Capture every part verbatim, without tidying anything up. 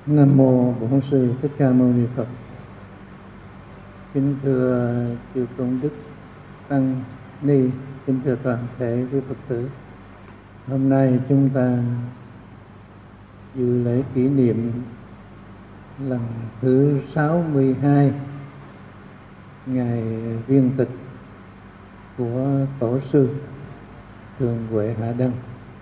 Nam mô Bổn Sư Thích Ca Mâu Ni Phật. Kính thưa chư tôn đức tăng ni, kính thưa toàn thể quý Phật tử. Hôm nay chúng ta dự lễ kỷ niệm lần thứ sáu mươi hai ngày viên tịch của Tổ sư Thượng Huệ Hạ Đăng,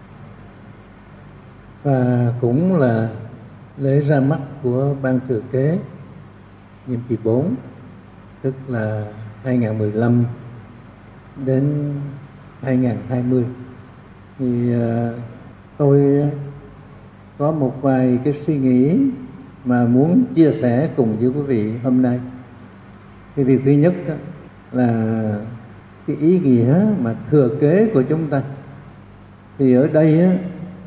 và cũng là lễ ra mắt của ban thừa kế nhiệm kỳ bốn, tức là hai nghìn không trăm mười lăm đến hai nghìn không trăm hai mươi. Thì uh, tôi có một vài cái suy nghĩ mà muốn chia sẻ cùng với quý vị hôm nay. Cái việc thứ nhất đó là cái ý nghĩa mà thừa kế của chúng ta. Thì ở đây á,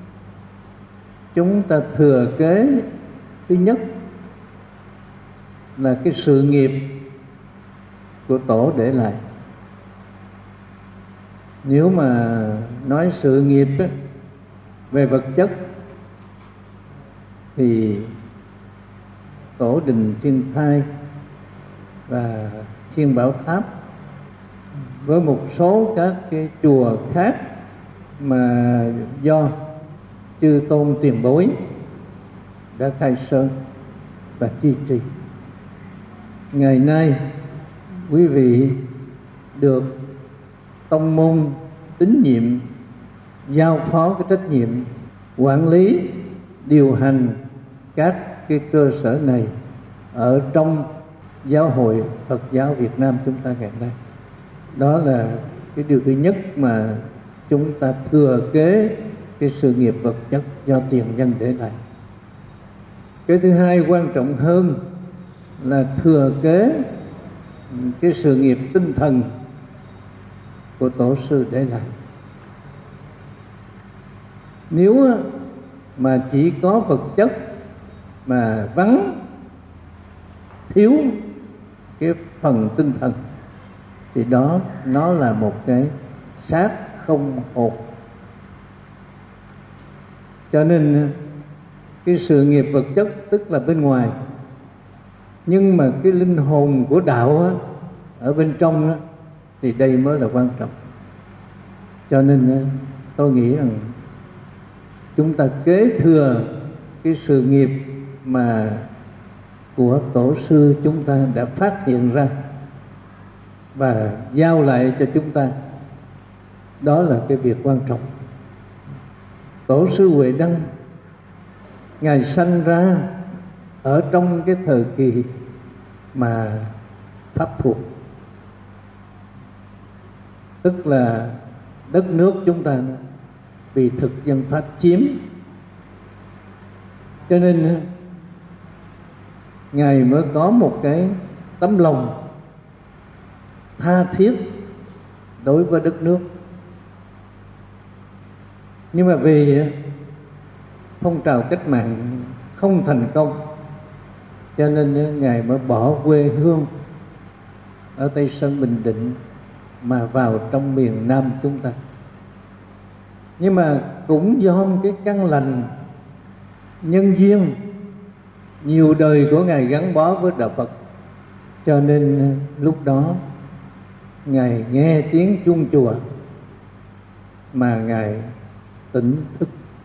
chúng ta thừa kế thứ nhất là cái sự nghiệp của Tổ để lại. Nếu mà nói sự nghiệp á, về vật chất thì Tổ đình Thiên Thai và Thiên Bảo Tháp với một số các cái chùa khác mà do chư tôn tiền bối đã khai sơn và duy trì. Ngày nay quý vị được tông môn tín nhiệm giao phó cái trách nhiệm quản lý, điều hành các cái cơ sở này ở trong giáo hội Phật giáo Việt Nam chúng ta ngày nay. Đó là cái điều thứ nhất mà chúng ta thừa kế cái sự nghiệp vật chất do tiền nhân để lại. Cái thứ hai quan trọng hơn là thừa kế cái sự nghiệp tinh thần của Tổ sư để lại. Nếu mà chỉ có vật chất mà vắng thiếu cái phần tinh thần thì đó nó là một cái xác không hồn. Cho nên cái sự nghiệp vật chất tức là bên ngoài, nhưng mà cái linh hồn của đạo á, ở bên trong á, thì đây mới là quan trọng. Cho nên tôi nghĩ rằng chúng ta kế thừa cái sự nghiệp mà của Tổ sư chúng ta đã phát hiện ra và giao lại cho chúng ta. Đó là cái việc quan trọng. Tổ sư Huệ Đăng Ngài sanh ra ở trong cái thời kỳ mà Pháp thuộc, tức là đất nước chúng ta bị thực dân Pháp chiếm. Cho nên Ngài mới có một cái tấm lòng tha thiết đối với đất nước. Nhưng mà vì phong trào cách mạng không thành công, cho nên Ngài mới bỏ quê hương ở Tây Sơn Bình Định mà vào trong miền Nam chúng ta. Nhưng mà cũng do cái căn lành nhân duyên nhiều đời của Ngài gắn bó với đạo Phật, cho nên lúc đó Ngài nghe tiếng chuông chùa mà Ngài tỉnh thức.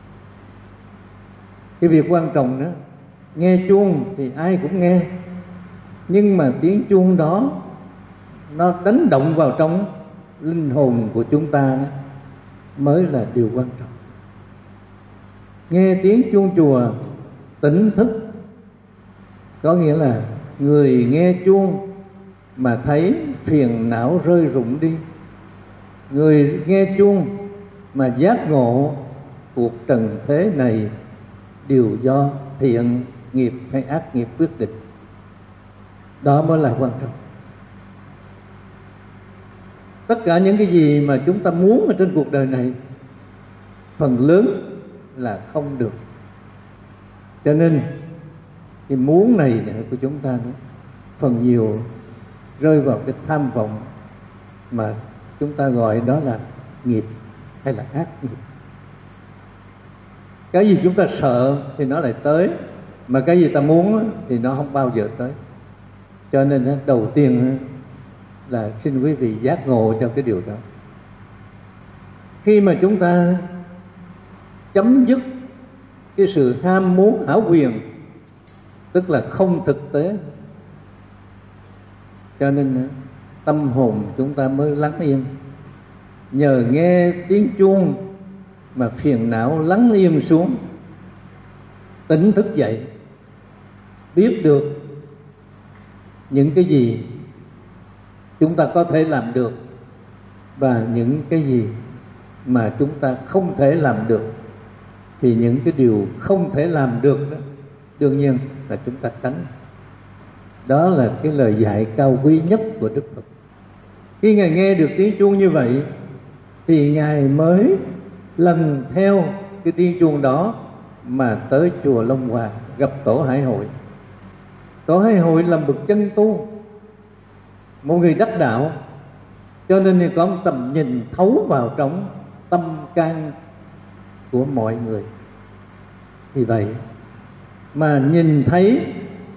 Cái việc quan trọng đó, nghe chuông thì ai cũng nghe, nhưng mà tiếng chuông đó nó đánh động vào trong linh hồn của chúng ta đó, mới là điều quan trọng. Nghe tiếng chuông chùa tỉnh thức có nghĩa là người nghe chuông mà thấy phiền não rơi rụng đi, người nghe chuông mà giác ngộ cuộc trần thế này đều do thiện nghiệp hay ác nghiệp quyết định. Đó mới là quan trọng. Tất cả những cái gì mà chúng ta muốn ở trên cuộc đời này phần lớn là không được. Cho nên cái muốn này của chúng ta đó, phần nhiều rơi vào cái tham vọng mà chúng ta gọi đó là nghiệp hay là ác nghiệp. Cái gì chúng ta sợ thì nó lại tới, mà cái gì ta muốn thì nó không bao giờ tới. Cho nên đầu tiên là xin quý vị giác ngộ cho cái điều đó. Khi mà chúng ta chấm dứt cái sự ham muốn hão quyền, tức là không thực tế, cho nên tâm hồn chúng ta mới lắng yên. Nhờ nghe tiếng chuông mà phiền não lắng yên xuống, tỉnh thức dậy, biết được những cái gì chúng ta có thể làm được và những cái gì mà chúng ta không thể làm được. Thì những cái điều không thể làm được đó, đương nhiên là chúng ta tránh. Đó là cái lời dạy cao quý nhất của Đức Phật. Khi Ngài nghe được tiếng chuông như vậy thì Ngài mới lần theo cái tiếng chuông đó mà tới chùa Long Hòa gặp Tổ Hải Hội. Tổ Hải Hội là bậc chân tu, một người đắc đạo, cho nên thì có một tầm nhìn thấu vào trong tâm can của mọi người. Vì vậy mà nhìn thấy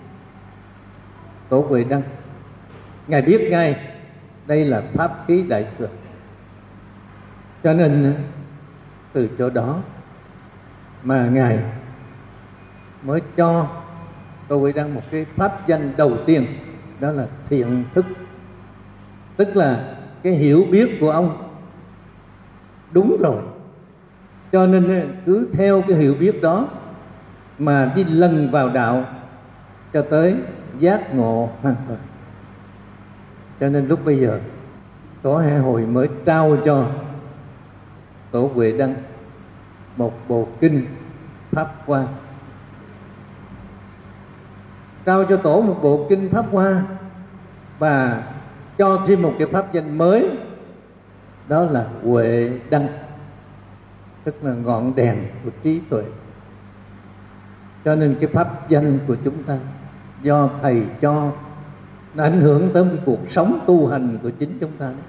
Tổ Huệ Đăng, Ngài biết ngay đây là pháp khí đại thừa. Cho nên từ chỗ đó mà Ngài mới cho Tổ Huệ Đăng một cái pháp danh đầu tiên, đó là thiện thức. Tức là cái hiểu biết của ông đúng rồi, cho nên cứ theo cái hiểu biết đó mà đi lần vào đạo cho tới giác ngộ hoàn toàn. Cho nên lúc bây giờ Tổ Hải Hội mới trao cho Tổ Huệ Đăng một bộ kinh Pháp Hoa. Trao cho Tổ một bộ kinh Pháp Hoa và cho thêm một cái pháp danh mới, đó là Huệ Đăng, tức là ngọn đèn của trí tuệ. Cho nên cái pháp danh của chúng ta do Thầy cho, nó ảnh hưởng tới cái cuộc sống tu hành của chính chúng ta đấy.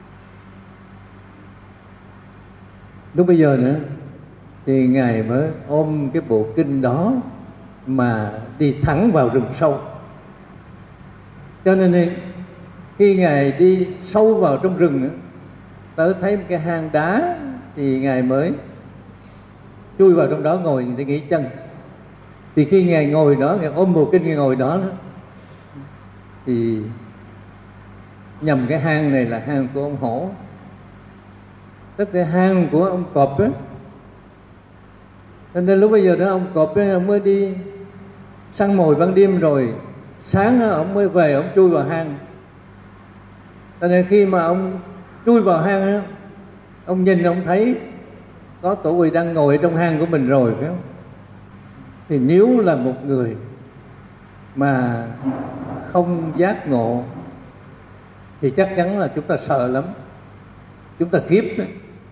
Lúc bây giờ nữa thì Ngài mới ôm cái bộ kinh đó mà đi thẳng vào rừng sâu. Cho nên khi Ngài đi sâu vào trong rừng, tới thấy một cái hang đá thì Ngài mới chui vào trong đó ngồi để nghỉ chân. Thì khi Ngài ngồi đó, Ngài ôm bộ kinh Ngài ngồi đó, đó thì nhầm cái hang này là hang của ông hổ, tức là hang của ông cọp á. Cho nên lúc bây giờ đó ông cọp ấy, ông mới đi săn mồi ban đêm, rồi sáng đó, ông mới về, ông chui vào hang. Cho nên khi mà ông chui vào hang á, ông nhìn ông thấy có Tổ Huệ Đăng ngồi trong hang của mình rồi, phải không? Thì nếu là một người mà không giác ngộ thì chắc chắn là chúng ta sợ lắm, chúng ta khiếp đấy.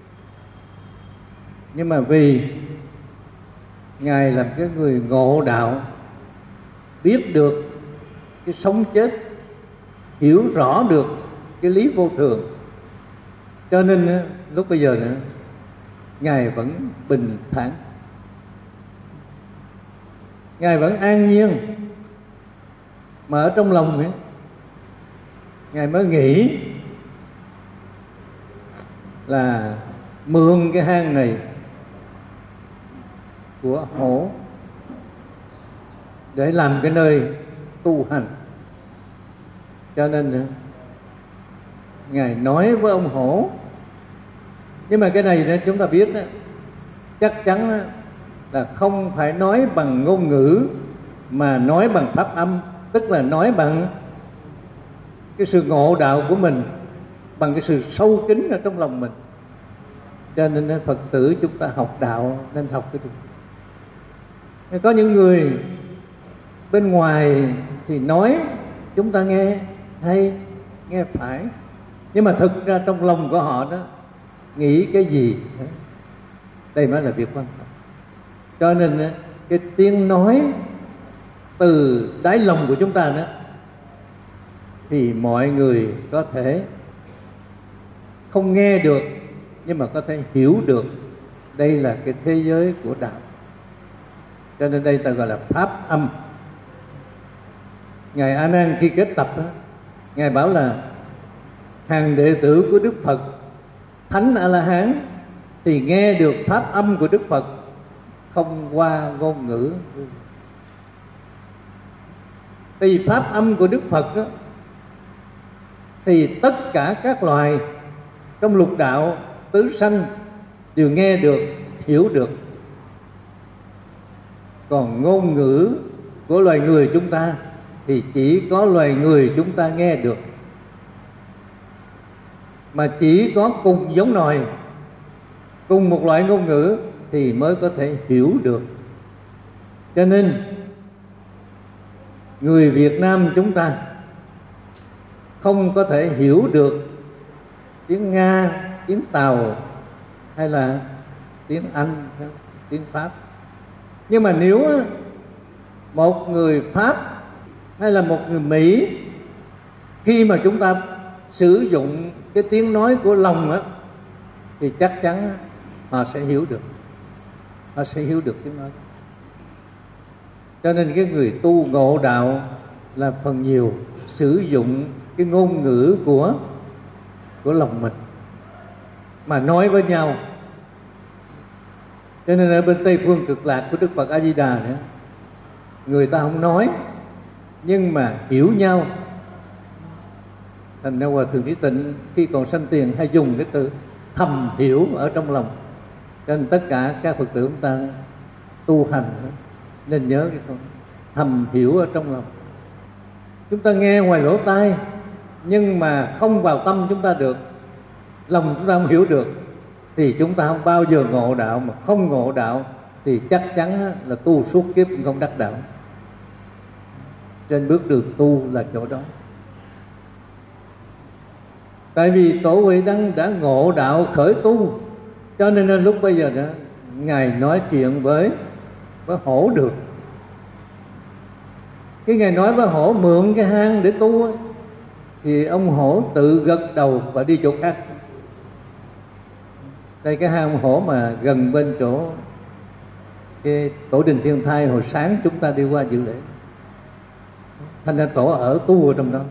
Nhưng mà vì Ngài là cái người ngộ đạo, biết được cái sống chết, hiểu rõ được cái lý vô thường, cho nên lúc bây giờ nữa Ngài vẫn bình thản, Ngài vẫn an nhiên. Mà ở trong lòng ấy, Ngài mới nghĩ là mượn cái hang này của hổ để làm cái nơi tu hành. Cho nên Ngài nói với ông hổ. Nhưng mà cái này chúng ta biết đó, chắc chắn là không phải nói bằng ngôn ngữ mà nói bằng pháp âm, tức là nói bằng cái sự ngộ đạo của mình, bằng cái sự sâu kín ở trong lòng mình. Cho nên Phật tử chúng ta học đạo nên học cái điều. Có những người bên ngoài thì nói chúng ta nghe hay, nghe phải, nhưng mà thực ra trong lòng của họ đó nghĩ cái gì, đây mới là việc quan trọng. Cho nên cái tiếng nói từ đáy lòng của chúng ta đó thì mọi người có thể không nghe được, nhưng mà có thể hiểu được đây là cái thế giới của đạo. cho nên đây ta gọi là pháp âm. Ngài A Nan khi kết tập đó, Ngài bảo là hàng đệ tử của Đức Phật Thánh A La Hán thì nghe được pháp âm của Đức Phật không qua ngôn ngữ. Vì pháp âm của Đức Phật đó, thì tất cả các loài trong lục đạo tứ sanh đều nghe được, hiểu được. Còn ngôn ngữ của loài người chúng ta thì chỉ có loài người chúng ta nghe được, mà chỉ có cùng giống nòi, cùng một loại ngôn ngữ thì mới có thể hiểu được. Cho nên người Việt Nam chúng ta không có thể hiểu được tiếng Nga, tiếng Tàu hay là tiếng Anh, tiếng Pháp. Nhưng mà nếu một người Pháp hay là một người Mỹ, khi mà chúng ta sử dụng cái tiếng nói của lòng á, thì chắc chắn họ sẽ hiểu được, họ sẽ hiểu được tiếng nói đó. Cho nên cái người tu ngộ đạo là phần nhiều sử dụng cái ngôn ngữ của của lòng mình mà nói với nhau. Cho nên ở bên Tây phương cực lạc của Đức Phật A Di Đà nữa, người ta không nói nhưng mà hiểu nhau. Thành ra Hòa Thượng Trí Tịnh khi còn sanh tiền hay dùng cái từ thầm hiểu ở trong lòng. Cho nên tất cả các Phật tử chúng ta tu hành nên nhớ cái câu thầm hiểu ở trong lòng. Chúng ta nghe ngoài lỗ tai nhưng mà không vào tâm chúng ta được, lòng chúng ta không hiểu được, thì chúng ta không bao giờ ngộ đạo. Mà không ngộ đạo thì chắc chắn là tu suốt kiếp cũng không đắc đạo. Trên bước đường tu là chỗ đó. Tại vì Tổ Huệ Đăng đã ngộ đạo khởi tu, cho nên lúc bây giờ đó Ngài nói chuyện với với hổ được. Cái Ngài nói với hổ mượn cái hang để tu ấy, thì ông hổ tự gật đầu và đi chỗ khác. Đây cái hang hổ mà gần bên chỗ cái Tổ Đình Thiên Thai hồi sáng chúng ta đi qua dự lễ. Thành ra Tổ ở tu ở trong đó.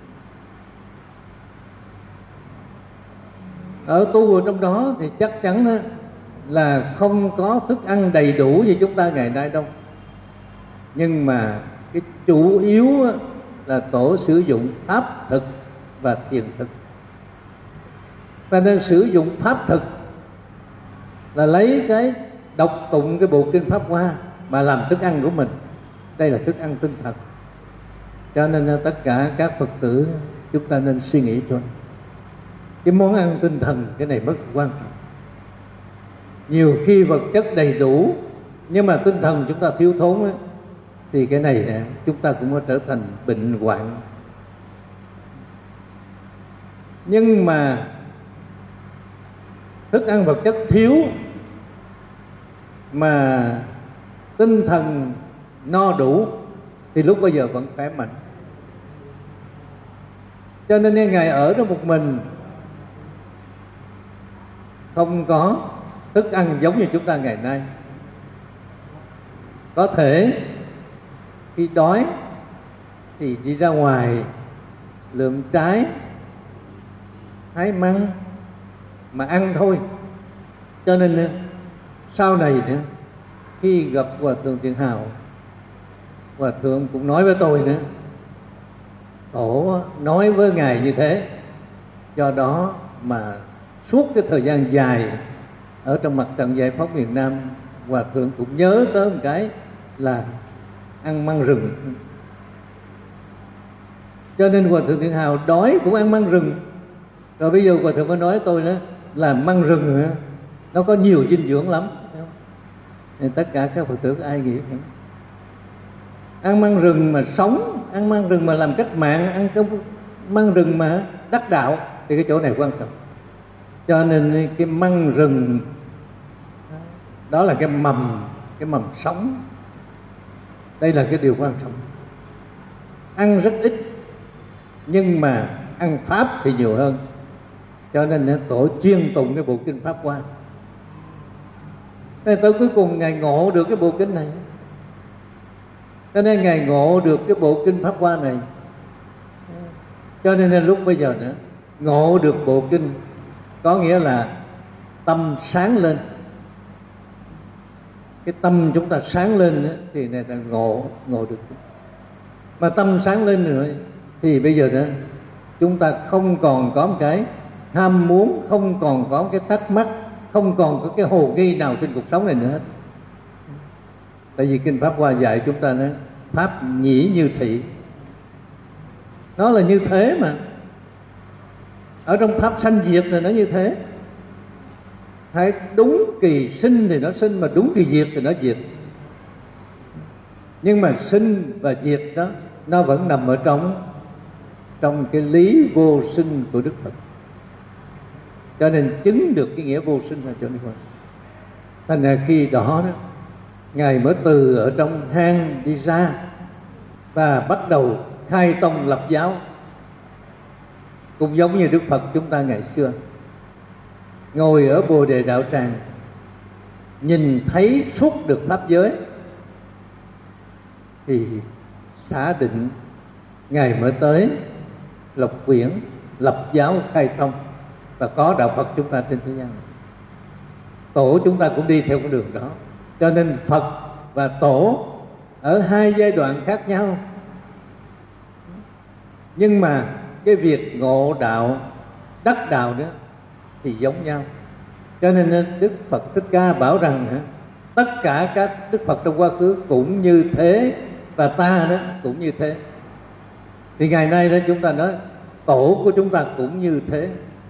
Ở tu ở trong đó thì chắc chắn đó là không có thức ăn đầy đủ như chúng ta ngày nay đâu. Nhưng mà cái chủ yếu là Tổ sử dụng pháp thực và thiền thực. Ta nên sử dụng pháp thực là lấy cái đọc tụng cái bộ kinh Pháp Hoa mà làm thức ăn của mình. Đây là thức ăn tinh thần. Cho nên tất cả các Phật tử chúng ta nên suy nghĩ cho cái món ăn tinh thần, cái này rất quan trọng. Nhiều khi vật chất đầy đủ nhưng mà tinh thần chúng ta thiếu thốn ấy, thì cái này chúng ta cũng có trở thành bệnh hoạn. Nhưng mà thức ăn vật chất thiếu mà tinh thần no đủ thì lúc bây giờ vẫn khỏe mạnh. Cho nên Ngài ở đó một mình, không có thức ăn giống như chúng ta ngày nay. Có thể khi đói thì đi ra ngoài lượm trái, hái măng mà ăn thôi. Cho nên sau này nữa, khi gặp Hòa Thượng Tiền Hào, Hòa Thượng cũng nói với tôi nữa, Tổ nói với Ngài như thế. Do đó mà suốt cái thời gian dài ở trong mặt trận giải phóng miền Nam, Hòa Thượng cũng nhớ tới một cái là ăn măng rừng. Cho nên Hòa Thượng Thiện Hào đói cũng ăn măng rừng. Rồi bây giờ Hòa Thượng mới nói tôi nữa là măng rừng nó có nhiều dinh dưỡng lắm. Nên tất cả các Phật tử ai nghĩ vậy? Ăn măng rừng mà sống, ăn măng rừng mà làm cách mạng, ăn cái măng rừng mà đắc đạo, thì cái chỗ này quan trọng. Cho nên cái măng rừng đó là cái mầm, cái mầm sống. Đây là cái điều quan trọng. Ăn rất ít nhưng mà ăn pháp thì nhiều hơn. Cho nên Tổ chuyên tụng cái bộ kinh Pháp Hoa. Tới cuối cùng Ngài ngộ được cái bộ kinh này. Cho nên Ngài ngộ được cái bộ kinh Pháp Hoa này. Cho nên, nên lúc bây giờ nữa ngộ được bộ kinh có nghĩa là tâm sáng lên. Cái tâm chúng ta sáng lên nữa, thì này là ngộ ngộ được. Mà tâm sáng lên rồi thì bây giờ nữa chúng ta không còn có một cái ham muốn, không còn có cái thắc mắc, không còn có cái hồ nghi nào trên cuộc sống này nữa hết. Tại vì kinh Pháp Hoa dạy chúng ta nói pháp nhĩ như thị, nó là như thế mà. Ở trong pháp sanh diệt thì nó như thế. Thấy đúng kỳ sinh thì nó sinh, mà đúng kỳ diệt thì nó diệt. Nhưng mà sinh và diệt đó nó vẫn nằm ở trong trong cái lý vô sinh của Đức Phật. Cho nên chứng được cái nghĩa vô sinh là chỗ này. Thành ra khi đó, đó Ngài mới từ ở trong hang đi ra và bắt đầu khai tông lập giáo, cũng giống như Đức Phật chúng ta ngày xưa ngồi ở Bồ Đề Đạo Tràng, nhìn thấy suốt được pháp giới thì xả định, Ngài mới tới Lộc Quyển lập giáo khai tông và có đạo Phật chúng ta trên thế gian này. Tổ chúng ta cũng đi theo con đường đó. Cho nên Phật và Tổ ở hai giai đoạn khác nhau, nhưng mà cái việc ngộ đạo, đắc đạo đó thì giống nhau. Cho nên Đức Phật Thích Ca bảo rằng tất cả các Đức Phật trong quá khứ cũng như thế, và ta đó cũng như thế. Thì ngày nay đó chúng ta nói tổ của chúng ta cũng như thế.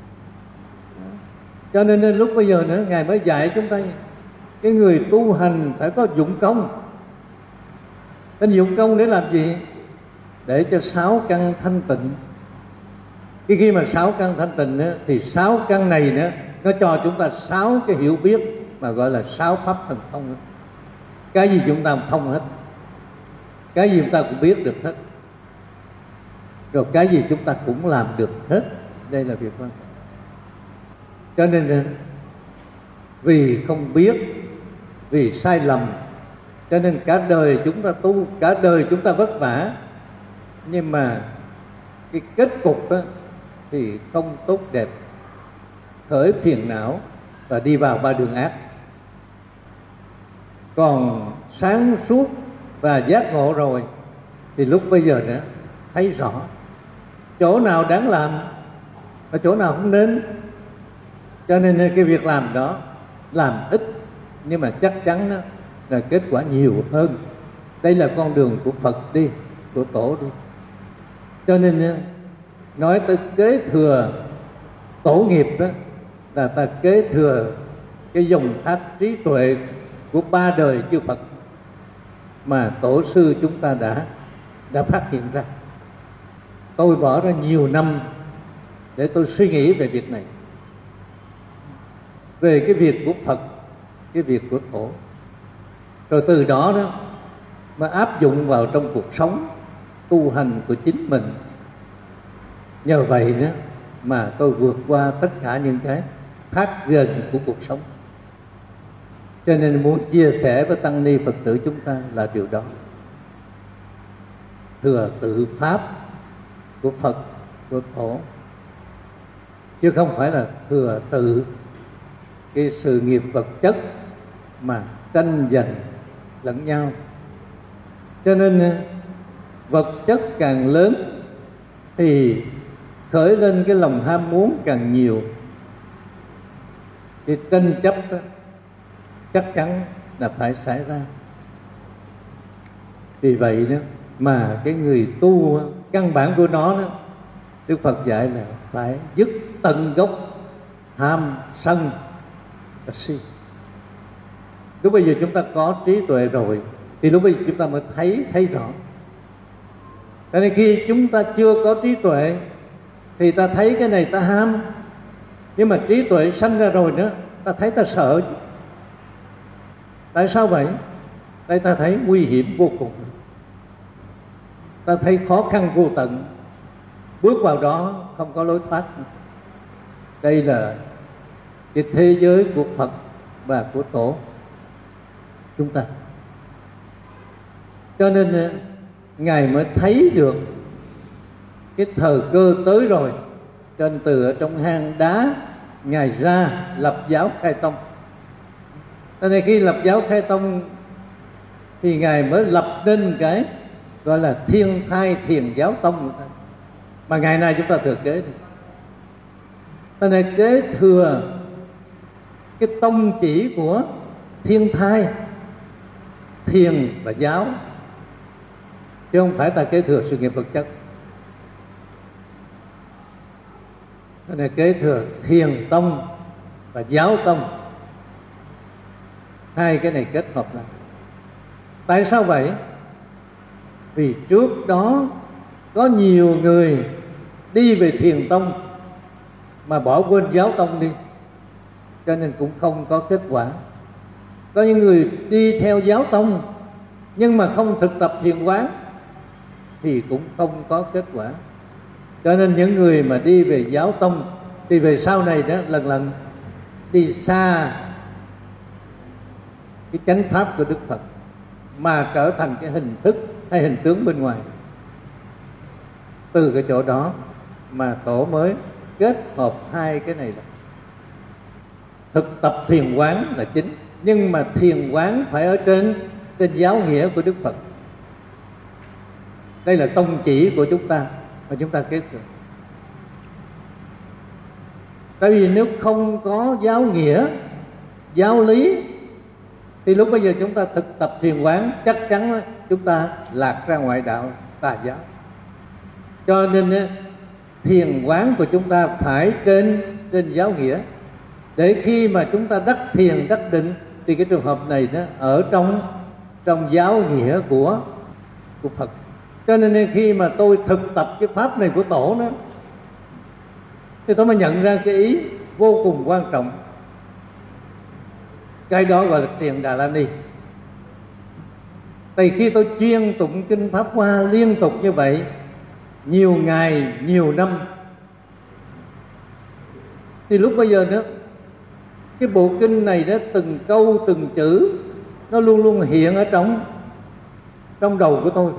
Cho nên, nên lúc bây giờ nữa Ngài mới dạy chúng ta cái người tu hành phải có dụng công. Cái dụng công để làm gì? Để cho sáu căn thanh tịnh. Khi khi mà sáu căn thanh tịnh nữa, thì sáu căn này nữa nó cho chúng ta sáu cái hiểu biết mà gọi là sáu pháp thần thông nữa. Cái gì chúng ta cũng thông hết, cái gì chúng ta cũng biết được hết, rồi cái gì chúng ta cũng làm được hết. Đây là việc quan trọng. Cho nên vì không biết, vì sai lầm, cho nên cả đời chúng ta tu, cả đời chúng ta vất vả, nhưng mà cái kết cục đó thì không tốt đẹp, khởi phiền não và đi vào ba đường ác. Còn sáng suốt và giác ngộ rồi thì lúc bây giờ nữa thấy rõ chỗ nào đáng làm và chỗ nào không nên. Cho nên cái việc làm đó làm ít, nhưng mà chắc chắn đó là kết quả nhiều hơn. Đây là con đường của Phật đi, của Tổ đi. Cho nên nói tới kế thừa tổ nghiệp đó, là ta kế thừa cái dòng thác trí tuệ của ba đời chư Phật mà tổ sư chúng ta đã đã phát hiện ra. Tôi bỏ ra nhiều năm để tôi suy nghĩ về việc này, về cái việc của Phật, cái việc của Tổ, rồi từ đó đó mà áp dụng vào trong cuộc sống tu hành của chính mình. Nhờ vậy đó mà tôi vượt qua tất cả những cái thác gần của cuộc sống. Cho nên muốn chia sẻ với tăng ni Phật tử chúng ta là điều đó. Thừa tự pháp của Phật, của Tổ, chứ không phải là thừa tự cái sự nghiệp vật chất mà tranh giành lẫn nhau. Cho nên vật chất càng lớn thì khởi lên cái lòng ham muốn càng nhiều, cái tranh chấp đó chắc chắn là phải xảy ra. Vì vậy đó mà cái người tu, căn bản của nó đó, Đức Phật dạy là phải dứt tận gốc tham sân và si. Lúc bây giờ chúng ta có trí tuệ rồi thì lúc bây giờ chúng ta mới thấy thấy rõ. Cho nên khi chúng ta chưa có trí tuệ thì ta thấy cái này ta ham, nhưng mà trí tuệ sanh ra rồi nữa ta thấy ta sợ. Tại sao vậy? Tại ta thấy nguy hiểm vô cùng, ta thấy khó khăn vô tận, bước vào đó không có lối thoát. Đây là cái thế giới của Phật và của Tổ chúng ta. Cho nên Ngài mới thấy được cái thời cơ tới rồi, cho nên từ ở trong hang đá Ngài ra lập giáo Khai Tông. Cho nên khi lập giáo Khai Tông thì Ngài mới lập nên cái gọi là Thiên Thai Thiền Giáo Tông, mà ngày nay chúng ta thừa kế. Cho nên kế thừa cái tông chỉ của Thiên Thai, thiền và giáo, chứ không phải ta kế thừa sự nghiệp vật chất. Cho nên kế thừa thiền tông và giáo tông, hai cái này kết hợp lại. Tại sao vậy? Vì trước đó có nhiều người đi về thiền tông mà bỏ quên giáo tông đi, cho nên cũng không có kết quả. Có những người đi theo giáo tông nhưng mà không thực tập thiền quán thì cũng không có kết quả. Cho nên những người mà đi về giáo tông thì về sau này đó lần lần đi xa cái chánh pháp của Đức Phật, mà trở thành cái hình thức hay hình tướng bên ngoài. Từ cái chỗ đó mà Tổ mới kết hợp hai cái này là thực tập thiền quán là chính, nhưng mà thiền quán phải ở trên trên giáo nghĩa của Đức Phật. Đây là tông chỉ của chúng ta mà chúng ta kế thừa. Tại vì nếu không có giáo nghĩa, giáo lý thì lúc bây giờ chúng ta thực tập thiền quán chắc chắn chúng ta lạc ra ngoại đạo tà giáo. Cho nên thiền quán của chúng ta phải trên trên giáo nghĩa, để khi mà chúng ta đắc thiền đắc định thì cái trường hợp này nó ở trong trong giáo nghĩa của của Phật. Cho nên khi mà tôi thực tập cái pháp này của Tổ đó, thì tôi mới nhận ra cái ý vô cùng quan trọng. Cái đó gọi là Tiền Đà La Ni. Tại khi tôi chuyên tụng kinh Pháp Hoa liên tục như vậy nhiều ngày, nhiều năm, thì lúc bây giờ nữa cái bộ kinh này đó, từng câu từng chữ nó luôn luôn hiện ở trong trong đầu của tôi.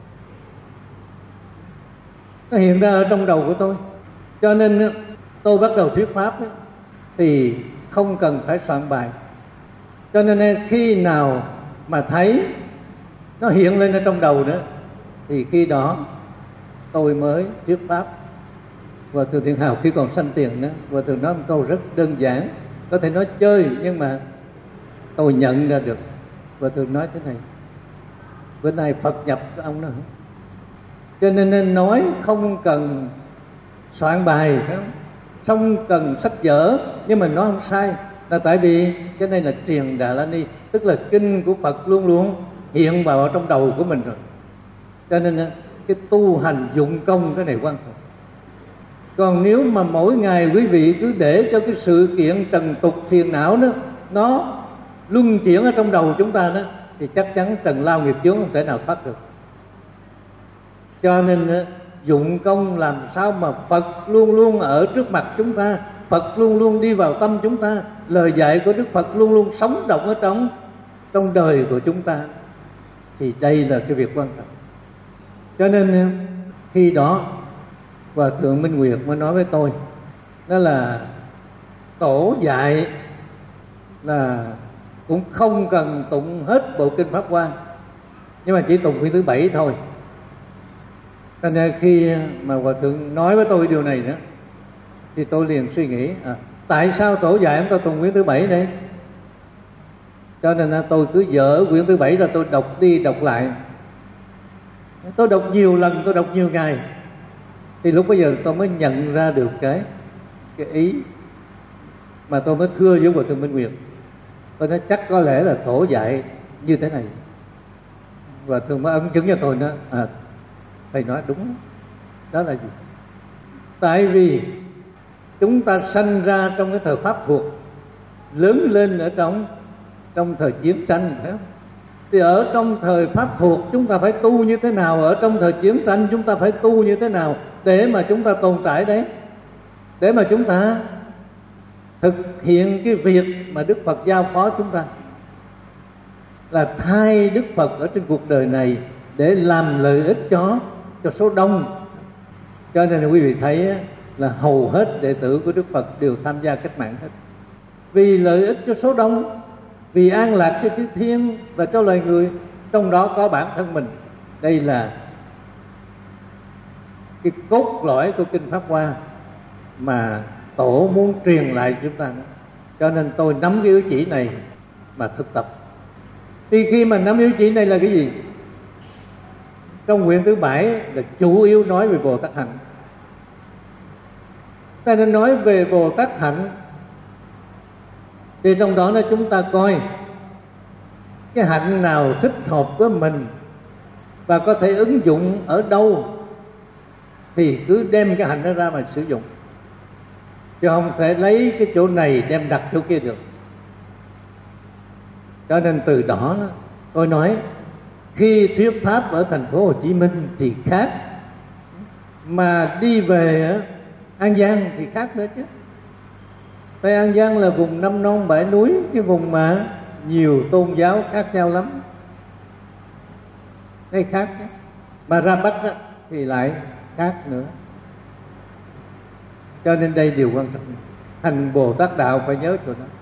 Nó hiện ra ở trong đầu của tôi. Cho nên tôi bắt đầu thuyết pháp ấy, thì không cần phải soạn bài. Cho nên khi nào mà thấy nó hiện lên ở trong đầu nữa thì khi đó tôi mới thuyết pháp. Và Thượng Thiện Hào khi còn sanh tiền đó, và Thượng nói một câu rất đơn giản, có thể nói chơi nhưng mà tôi nhận ra được. Và Thượng nói thế này: bữa nay Phật nhập cái ông đó. Cho nên nên nói không cần soạn bài, không cần sách vở, nhưng mà nói không sai, là tại vì cái này là Tiền Đà La Ni, tức là kinh của Phật luôn luôn hiện vào trong đầu của mình rồi. Cho nên cái tu hành dụng công cái này quan trọng. Còn nếu mà mỗi ngày quý vị cứ để cho cái sự kiện trần tục phiền não đó nó luân chuyển ở trong đầu chúng ta đó, thì chắc chắn trần lao nghiệp chướng không thể nào thoát được. Cho nên dụng công làm sao mà Phật luôn luôn ở trước mặt chúng ta, Phật luôn luôn đi vào tâm chúng ta, lời dạy của Đức Phật luôn luôn sống động ở trong trong đời của chúng ta, thì đây là cái việc quan trọng. Cho nên khi đó Hòa Thượng Minh Nguyệt mới nói với tôi, đó là Tổ dạy là cũng không cần tụng hết bộ kinh Pháp Hoa, nhưng mà chỉ tụng quyển thứ bảy thôi. Cho nên khi mà Hòa Thượng nói với tôi điều này nữa, thì tôi liền suy nghĩ, à, tại sao Tổ dạy chúng ta tụng quyển thứ bảy đây? Cho nên tôi cứ dở quyển thứ bảy ra, tôi đọc đi đọc lại. Tôi đọc nhiều lần, tôi đọc nhiều ngày, thì lúc bây giờ tôi mới nhận ra được cái cái ý mà tôi mới thưa với Hòa Thượng Minh Nguyệt. Tôi nói chắc có lẽ là Tổ dạy như thế này. Và Thượng mới ấn chứng cho tôi, nói à, thầy nói đúng. Đó là gì? Tại vì chúng ta sanh ra trong cái thời Pháp thuộc, lớn lên ở trong trong thời chiến tranh, phải không? Thì ở trong thời Pháp thuộc chúng ta phải tu như thế nào, ở trong thời chiến tranh chúng ta phải tu như thế nào để mà chúng ta tồn tại đấy, để mà chúng ta thực hiện cái việc mà Đức Phật giao phó chúng ta. là thay Đức Phật ở trên cuộc đời này để làm lợi ích cho cho số đông. Cho nên là quý vị thấy là hầu hết đệ tử của Đức Phật đều tham gia cách mạng hết, vì lợi ích cho số đông, vì an lạc cho chư thiên và cho loài người, trong đó có bản thân mình. Đây là cái cốt lõi của Kinh Pháp Hoa mà Tổ muốn truyền lại chúng ta. Cho nên tôi nắm cái ý chỉ này mà thực tập. Thì khi mà nắm ý chỉ này là cái gì? Trong quyển thứ bảy là chủ yếu nói về Bồ Tát hạnh. Ta nên nói về Bồ Tát hạnh thì trong đó là chúng ta coi cái hạnh nào thích hợp với mình và có thể ứng dụng ở đâu thì cứ đem cái hạnh đó ra mà sử dụng, chứ không thể lấy cái chỗ này đem đặt chỗ kia được. Cho nên từ đó tôi nói khi thuyết pháp ở thành phố Hồ Chí Minh thì khác, mà đi về An Giang thì khác nữa chứ. Tây An Giang là vùng năm non bãi núi, cái vùng mà nhiều tôn giáo khác nhau lắm, đây khác chứ. Mà ra Bắc thì lại khác nữa. Cho nên đây điều quan trọng, hành Bồ Tát đạo phải nhớ chỗ đó,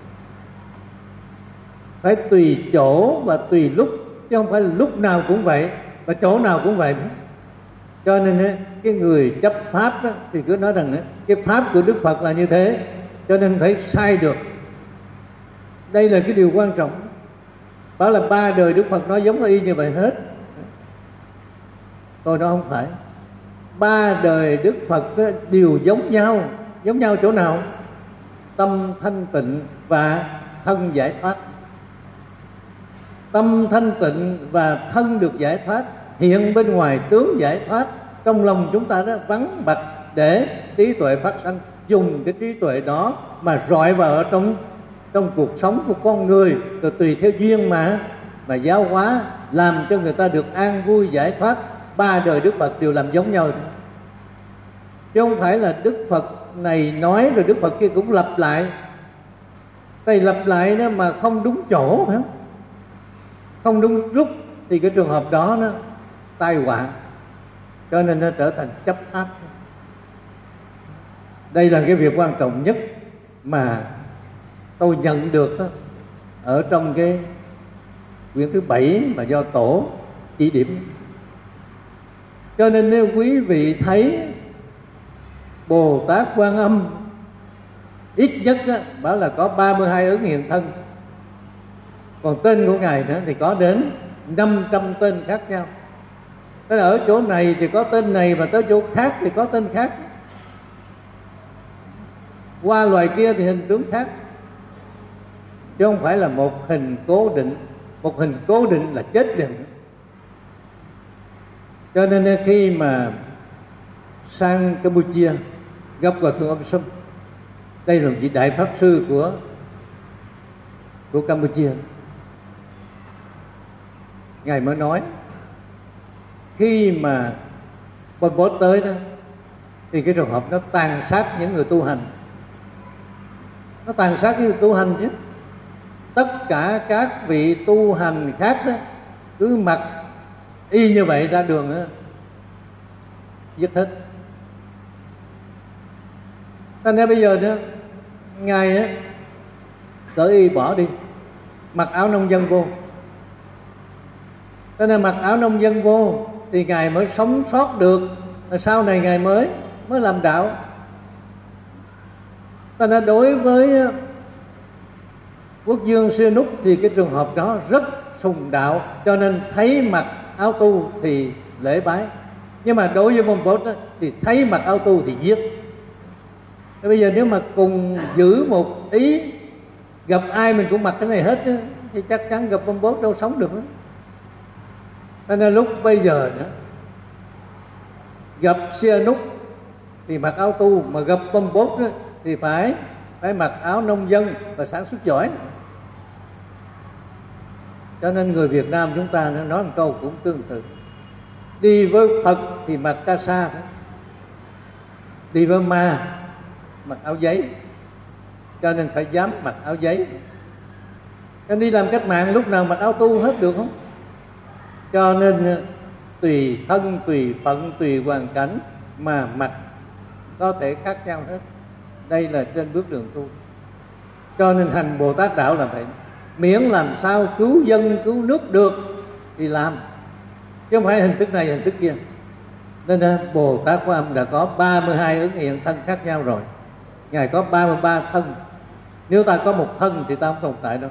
phải tùy chỗ và tùy lúc, chứ không phải là lúc nào cũng vậy và chỗ nào cũng vậy. Cho nên cái người chấp pháp thì cứ nói rằng cái pháp của Đức Phật là như thế, cho nên thấy sai được. Đây là cái điều quan trọng. Đó là ba đời Đức Phật nói giống y như vậy hết. Tôi nói không phải. Ba đời Đức Phật đều giống nhau. Giống nhau chỗ nào? Tâm thanh tịnh và thân giải thoát. Tâm thanh tịnh và thân được giải thoát, hiện bên ngoài tướng giải thoát. Trong lòng chúng ta đó vắng bặt để trí tuệ phát sanh. Dùng cái trí tuệ đó mà rọi vào ở trong trong cuộc sống của con người, rồi tùy theo duyên mà mà giáo hóa, làm cho người ta được an vui giải thoát. Ba đời Đức Phật đều làm giống nhau, chứ không phải là Đức Phật này nói rồi Đức Phật kia cũng lặp lại. Thầy lặp lại đó mà không đúng chỗ, phải không? Không đúng lúc thì cái trường hợp đó nó tai họa, cho nên nó trở thành chấp pháp. Đây là cái việc quan trọng nhất mà tôi nhận được đó, ở trong cái quyển thứ bảy mà do Tổ chỉ điểm. Cho nên nếu quý vị thấy Bồ Tát Quan Âm ít nhất á, bảo là có ba mươi hai ứng hiện thân, còn tên của Ngài nữa thì có đến năm trăm tên khác nhau. Tức là ở chỗ này thì có tên này, và tới chỗ khác thì có tên khác, qua loài kia thì hình tướng khác, chứ không phải là một hình cố định. Một hình cố định là chết liền. Cho nên khi mà sang Campuchia gặp Hòa Thượng Âm Sâm, đây là một vị đại pháp sư của của Campuchia, Ngài mới nói khi mà Pol Pot tới đó thì cái trường hợp nó tàn sát những người tu hành. Nó tàn sát những người tu hành chứ. Tất cả các vị tu hành khác đó cứ mặc y như vậy ra đường đó, giết hết. Thành ra bây giờ đó Ngài á cởi y bỏ đi, mặc áo nông dân vô. Cho nên mặc áo nông dân vô thì Ngài mới sống sót được, và sau này Ngài mới mới làm đạo. Cho nên đối với Quốc Dương Sihanouk thì cái trường hợp đó rất sùng đạo, cho nên thấy mặc áo tu thì lễ bái. Nhưng mà đối với Pol Pot đó, thì thấy mặc áo tu thì giết. Thế bây giờ nếu mà cùng giữ một ý, gặp ai mình cũng mặc cái này hết chứ, thì chắc chắn gặp Pol Pot đâu sống được nữa. Cho nên lúc bây giờ nữa, gặp Sihanouk thì mặc áo tu, mà gặp Pol Pot đó, thì phải phải mặc áo nông dân và sản xuất giỏi. Cho nên người Việt Nam chúng ta nó nói một câu cũng tương tự. Đi với Phật thì mặc ca sa, đi với ma mặc áo giấy. Cho nên phải dám mặc áo giấy. Anh đi làm cách mạng lúc nào mặc áo tu hết được không? Cho nên tùy thân, tùy phận, tùy hoàn cảnh mà mặc có thể khác nhau hết. Đây là trên bước đường tu. Cho nên hành Bồ Tát đạo là vậy. Miễn làm sao cứu dân, cứu nước được thì làm, chứ không phải hình thức này hình thức kia. Nên Bồ Tát Quan Âm đã có ba mươi hai ứng hiện thân khác nhau rồi. Ngài có ba mươi ba thân. Nếu ta có một thân thì ta không tồn tại đâu.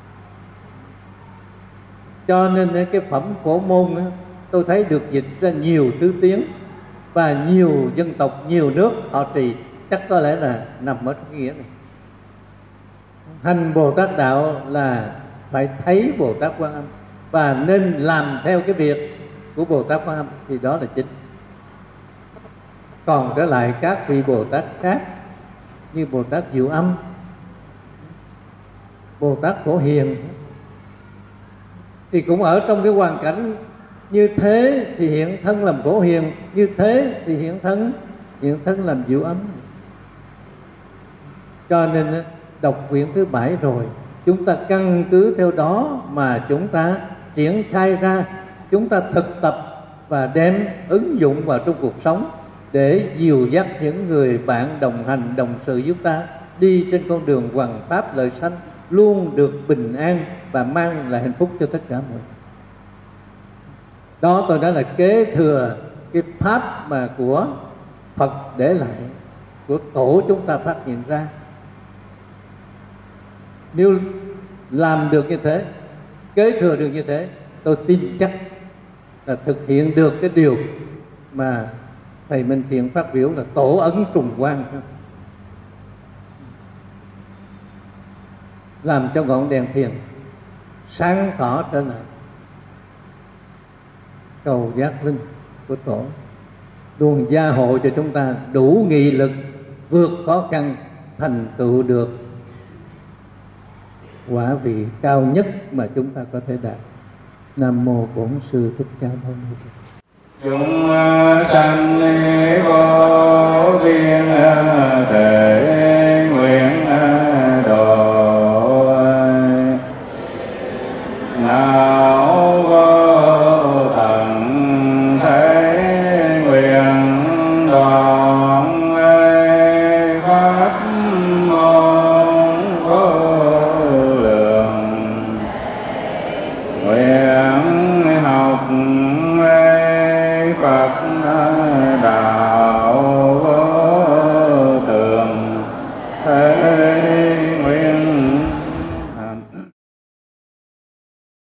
Cho nên cái phẩm Phổ Môn đó, tôi thấy được dịch ra nhiều thứ tiếng và nhiều dân tộc, nhiều nước họ trì. Chắc có lẽ là nằm ở cái nghĩa này. Hành Bồ Tát đạo là phải thấy Bồ Tát Quan Âm và nên làm theo cái việc của Bồ Tát Quan Âm, thì đó là chính. Còn trở lại các vị Bồ Tát khác như Bồ Tát Diệu Âm, Bồ Tát Phổ Hiền thì cũng ở trong cái hoàn cảnh như thế thì hiện thân làm Phổ Hiền, như thế thì hiện thân hiện thân làm Diệu Âm. Cho nên đọc quyển thứ bảy rồi, chúng ta căn cứ theo đó mà chúng ta triển khai ra, chúng ta thực tập và đem ứng dụng vào trong cuộc sống để dìu dắt những người bạn đồng hành, đồng sự giúp ta đi trên con đường hoằng pháp lợi sanh, luôn được bình an và mang lại hạnh phúc cho tất cả mọi người. Đó tôi nói là kế thừa cái pháp mà của Phật để lại, của tổ chúng ta phát hiện ra. Nếu làm được như thế, kế thừa được như thế, tôi tin chắc là thực hiện được cái điều mà thầy Minh Thiện phát biểu là tổ ấn trùng quang, làm cho ngọn đèn thiền sáng tỏ trở lại. Cầu giác linh của tổ luôn gia hộ cho chúng ta đủ nghị lực vượt khó khăn, thành tựu được quả vị cao nhất mà chúng ta có thể đạt. Nam mô Bổn Sư Thích Ca Mâu Ni Phật. Chúng sanh vô biên thể nguyện độ, nào vô tận thế nguyện đoạn pháp môn vô lượng, nguyện học Phật